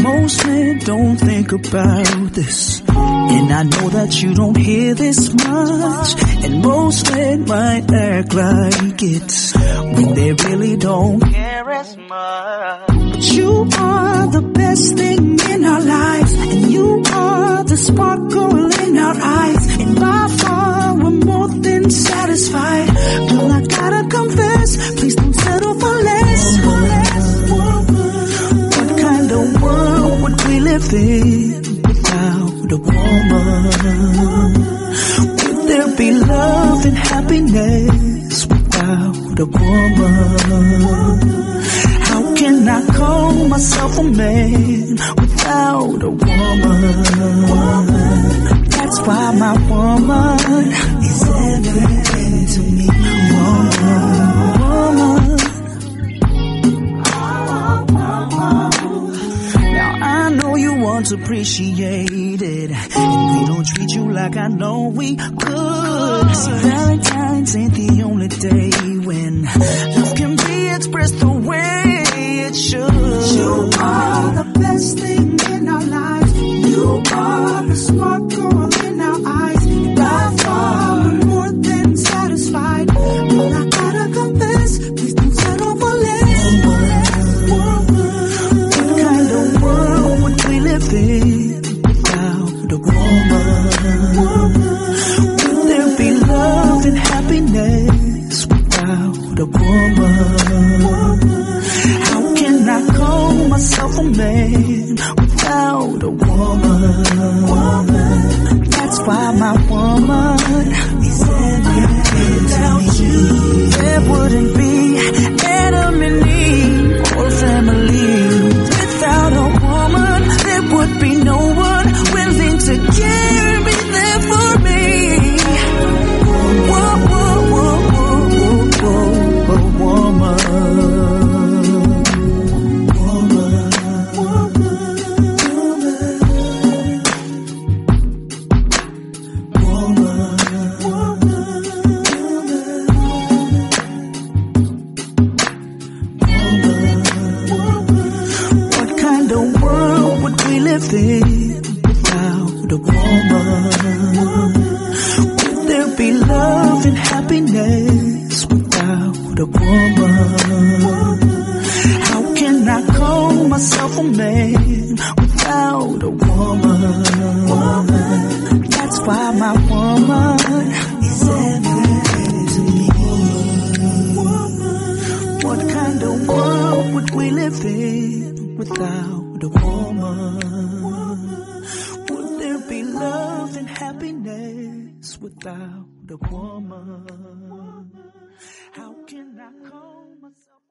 Most men don't think about this, and I know that you don't hear this much. And most men might act like it when they really don't care as much. But you are the best thing in our lives, and you are the sparkle in our eyes, and by far we're more than satisfied. Girl, I gotta confess, please don't settle for less. What kind of world would we live in without a woman? Would there be love and happiness without a woman? How can I call myself a man without a woman? That's why my woman is everything to me. Woman. Now I know you want appreciated, and we don't treat you like I know we could. See, Valentine's ain't the only day when love can be expressed the way it should. You are the best thing in our lives. You are the sparkle in our eyes. By far, we're more than satisfied. But I gotta confess, please don't settle for less. What kind of world would we live in without a woman? Would there be love and happiness without a woman? How can I call myself a man without a woman? That's why my woman is everything to me. There wouldn't be Adam and Eve or family without a woman. There would be no one willing to care, be there for me. Whoa, whoa, whoa, whoa, whoa, whoa, woman. Without a woman, would there be love and happiness without a woman? How can I call myself a man without a woman? That's why my woman is everything to me. What kind of world would we live in without a woman? Would there be love and happiness without a woman? How can I call myself